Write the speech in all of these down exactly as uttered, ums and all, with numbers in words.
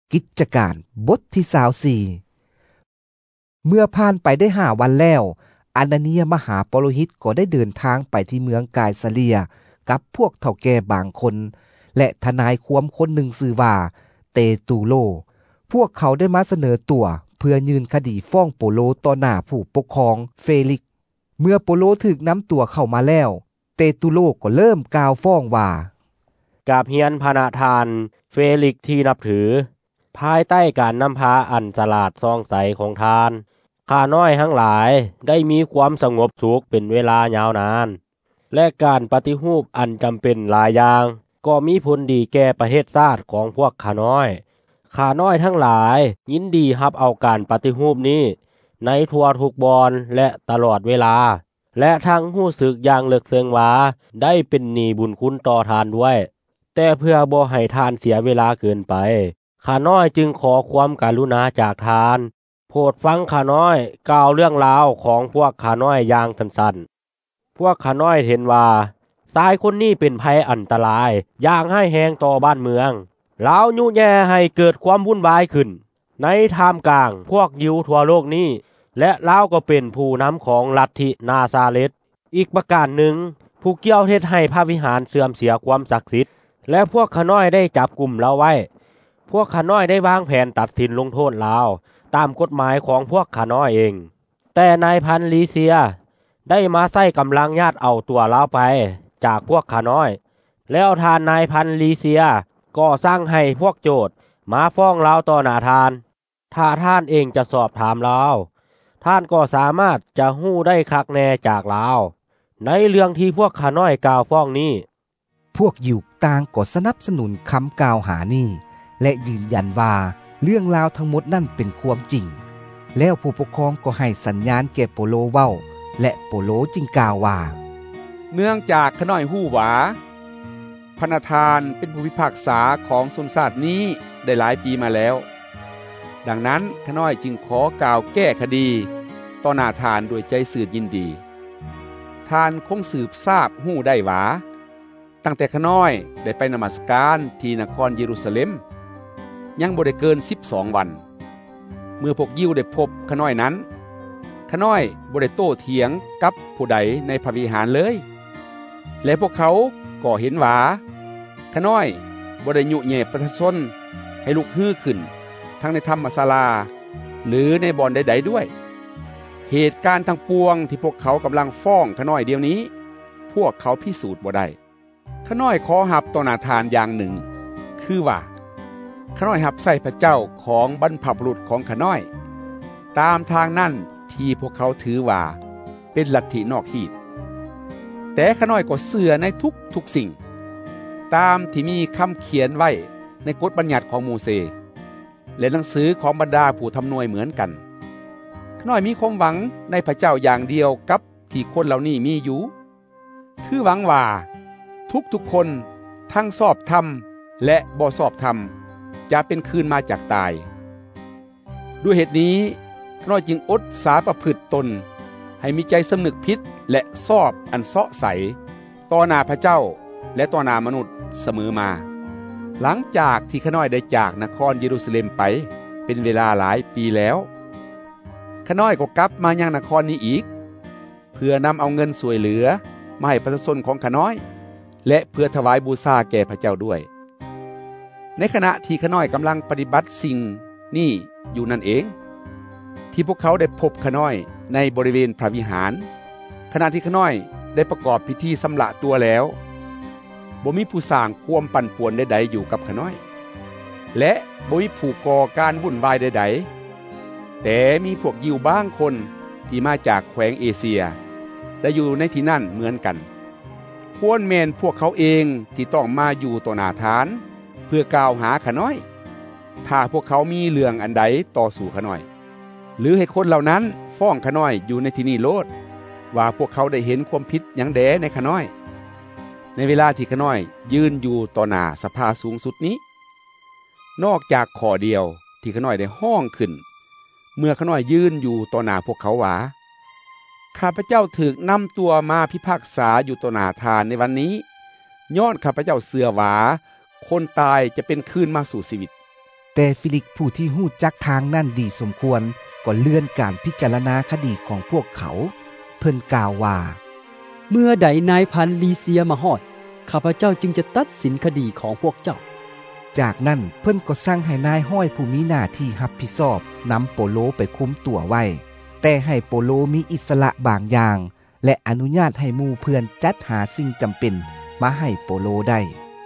กิจการบทที่ยี่สิบสี่เมื่อผ่านไปได้ห้าวันแล้วอานาเนียมหาปโรหิตก็ได้เดินทางไปที่เมืองกายซาเลียกับพวกเฒ่าแก่บางคนและทนายความคนหนึ่งชื่อว่าเตตูโลพวกเขาได้มาเสนอตัวเพื่อยื่นคดีฟ้องโปโลต่อหน้าผู้ปกครองเฟลิกซ์เมื่อโปโลถูกนำตัวเข้ามาแล้วเตตูโลก็เริ่มกล่าวฟ้องว่ากราบเฮียนพระทานเฟลิกซ์ที่นับถือภายใต้การนำพาอันฉลาดซ่องใสของทานข้าน้อยทั้งหลายได้มีความสงบสุขเป็นเวลายาวนานและการปฏิรูปอันจำเป็นหลายอย่างก็มีผลดีแก่ประเทศชาติของพวกข้าน้อยข้าน้อยทั้งหลายยินดีรับเอาการปฏิรูปนี้ในทั่วทุกบอนและตลอดเวลาและทั้งรู้สึกอย่างลึกซึ้งว่าได้เป็นหนี้บุญคุณต่อทานด้วยแต่เพื่อบ่ให้ทานเสียเวลาเกินไปข้าน้อยจึงขอความกรุณาจากทานโปรดฟังข้าน้อยกล่าวเรื่องราวของพวกข้าน้อยอย่างสั้นๆพวกข้าน้อยเห็นว่าชายคนนี้เป็นภัยอันตรายอย่างให้แฮงต่อบ้านเมืองลาวยุแย่ให้เกิดความวุ่นวายขึ้นในท่ามกลางพวกยิวทั่วโลกนี้และลาวก็เป็นผู้นำของลัทธินาซาเรตอีกประการหนึ่งผู้เกี่ยวเฮ็ดให้พระวิหารเสื่อมเสียความศักดิ์สิทธิ์และพวกข้าน้อยได้จับกลุ่มเราไว้พวกข้าน้อยได้วางแผนตัดสินลงโทษลาวตามกฎหมายของพวกข้าน้อยเองแต่นายพันลีเซียได้มาใช้กำลังญาติเอาตัวลาวไปจากพวกข้าน้อยแล้วทานนายพันลีเซียก็สั่งให้พวกโจทย์มาฟ้องลาวต่อหน้าทานถ้าท่านเองจะสอบถามลาวท่านก็สามารถจะฮู้ได้คักแน่จากลาวในเรื่องที่พวกข้าน้อยกล่าวฟ้องนี้พวกยิวต่างก็สนับสนุนคำกล่าวหานี้และยืนยันว่าเรื่องราวทั้งหมดนั่นเป็นความจริงแล้วผู้ปกครองก็ให้สัญญาณแก่โปโลเว้าและโปโลจึงกล่าวว่าเนื่องจากข้าน้อยฮู้ว่าพระทานเป็นผู้พิพากษาของชนชาตินี้ได้หลายปีมาแล้วดังนั้นข้าน้อยจึงขอกล่าวแก้คดีต่อหน้าทานด้วยใจซื่อยินดีทานคงสืบทราบฮู้ได้ว่าตั้งแต่ข้าน้อยได้ไปนมัสการที่นครเยรูซาเล็มยังบ่ได้เกินสิบสองวันเมื่อพวกยิวได้พบข้าน้อยนั้นข้าน้อยบ่ได้โต้เถียงกับผู้ใดในพระวิหารเลยและพวกเขาก็เห็นว่าข้าน้อยบ่ได้ยุแย่ประชาชนให้ลุกฮือขึ้นทั้งในธรรมศาลาหรือในบ่อนใดๆด้วยเหตุการณ์ทั้งปวงที่พวกเขากำลังฟ้องข้าน้อยเดี๋ยวนี้พวกเขาพิสูจน์บ่ได้ข้าน้อยขอรับต่อหน้าทานอย่างหนึ่งคือว่าข้าน้อยรับใส่พระเจ้าของบรรพบุรุษของข้าน้อยตามทางนั้นที่พวกเขาถือว่าเป็นลัทธินอกฮีตแต่ข้าน้อยก็เชื่อในทุกทุกสิ่งตามที่มีคำเขียนไว้ในกฎบัญญัติของโมเสสและหนังสือของบรรดาผู้ทำนวยเหมือนกันข้าน้อยมีความหวังในพระเจ้าอย่างเดียวกับที่คนเหล่านี้มีอยู่คือหวังว่าทุกๆคนทั้งชอบธรรมและบ่ชอบธรรมจะเป็นคืนมาจากตายด้วยเหตุนี้ข้าน้อยจึงอดสาประพฤติตนให้มีใจสำนึกผิดและชอบอันเสาะใสต่อหน้าพระเจ้าและต่อหน้ามนุษย์เสมอมาหลังจากที่ข้าน้อยได้จากนครเยรูซาเล็มไปเป็นเวลาหลายปีแล้วข้าน้อยก็กลับมายังนครนี้อีกเพื่อนำเอาเงินสวยเหลือมาให้ประชาชนของข้าน้อยและเพื่อถวายบูชาแก่พระเจ้าด้วยในขณะที่ข้าน้อยกำลังปฏิบัติสิ่งนี้อยู่นั่นเองที่พวกเขาได้พบข้าน้อยในบริเวณพระวิหารขณะที่ข้าน้อยได้ประกอบพิธีสำละตัวแล้วบ่มีผู้สร้างความปั่นป่วนใดๆอยู่กับข้าน้อยและบ่มีผู้ก่อการวุ่นวายใดๆแต่มีพวกยิวบางคนที่มาจากแขวงเอเชียและอยู่ในที่นั่นเหมือนกันควรแม่นพวกเขาเองที่ต้องมาอยู่ต่อหน้าทานเพื่อกล่าวหาข้าน้อยถ้าพวกเขามีเรื่องอันใดต่อสู่ข้าน้อยหรือให้คนเหล่านั้นฟ้องข้าน้อยอยู่ในที่นี้โลดว่าพวกเขาได้เห็นความผิดหยังแดในข้าน้อยในเวลาที่ข้าน้อยยืนอยู่ต่อหน้าสภาสูงสุดนี้นอกจากข้อเดียวที่ข้าน้อยได้ห้องขึ้นเมื่อข้าน้อยยืนอยู่ต่อหน้าพวกเขาว่าข้าพเจ้าถูกนำตัวมาพิพากษาอยู่ต่อหน้าทานในวันนี้ย้อนข้าพเจ้าเชื่อว่าคนตายจะเป็นคืนมาสู่ชีวิตแต่ฟิลิกผู้ที่ฮู้จักทางนั่นดีสมควรก็เลื่อนการพิจารณาคดีของพวกเขาเพิ่นกล่าวว่าเมื่อใดนายพันลีเซียมาฮอดข้าพเจ้าจึงจะตัดสินคดีของพวกเจ้าจากนั้นเพิ่นก็สั่งให้นายห้อยผู้มีหน้าที่รับผิดชอบนำโปโลไปคุมตัวไว้แต่ให้โปโลมีอิสระบางอย่างและอนุญาตให้หมู่เพื่อนจัดหาสิ่งจำเป็นมาให้โปโลได้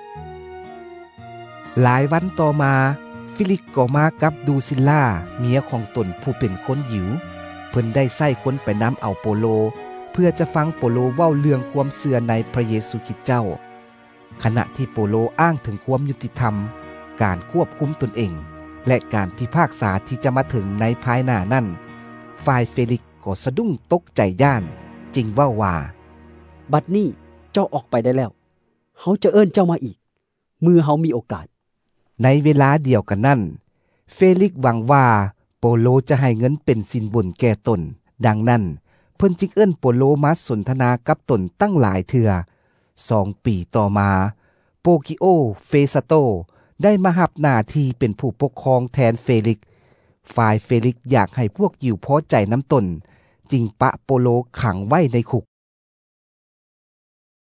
หลายวันต่อมาฟิลิกก็มากับดูซิลล่าเมียของตนผู้เป็นคนหยิวเพิ่นได้ใส่คนไปนำเอาโปโลเพื่อจะฟังโปโลเว้าเรื่องความเชื่อในพระเยซูคริสต์เจ้าขณะที่โปโลอ้างถึงความยุติธรรมการควบคุมตนเองและการพิพากษาที่จะมาถึงในภายหน้านั้นฝ่ายเฟลิกซ์ก็สะดุ้งตกใจย่านจึงเว้าว่าบัดนี้เจ้าออกไปได้แล้วเฮาจะเอิ้นเจ้ามาอีกเมื่อเฮามีโอกาสในเวลาเดียวกันนั้นเฟลิกซ์หวังว่าโปโลจะให้เงินเป็นสินบนแก่ตนดังนั้นเพิ่นจึงเอิ้นโปโลมาสนทนากับตนตั้งหลายเทื่อสองปีต่อมาโปกิโอเฟซาโตได้มารับหน้าที่เป็นผู้ปกครองแทนเฟลิกซ์ฝ่ายเฟลิกซ์อยากให้พวกยิวพอใจน้ำตนจึงปะโปโลขังไว้ในคุก